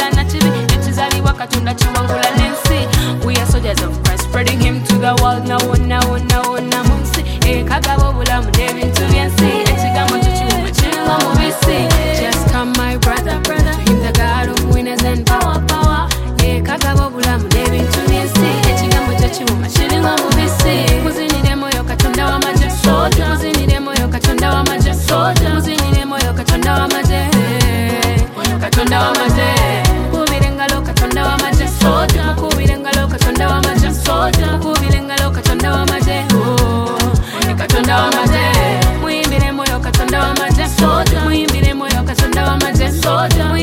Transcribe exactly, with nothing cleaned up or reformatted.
Chibula na chibi Netizaliwa katonda chiwangula lensi. We are soldiers of Christ, spreading him to the world. Na wona wona wona munsi e kagabo bulamu n'ebintu byensi. Ekigambo kyo kiwuma kiringa mubisi. Just come my brother, brother, to him the God of winners and power, power. E kagabo bulamu n'ebintu byensi. Ekigambo kyo kiwuma kiringa mubisi. Muzinire moyo katonda wa maje soja. Muzinire moyo katonda wa maje soja. Muzinire moyo katonda wa maje katonda wa maje. Mukubire ngalo katonda wa maje soja. Mukubire ngalo katonda wa maje soja. Mukubire ngalo katonda wa maje oh katonda wa maje. Muyimbire moyo katonda wa maje soja. Muyimbire moyo katonda wa maje soja.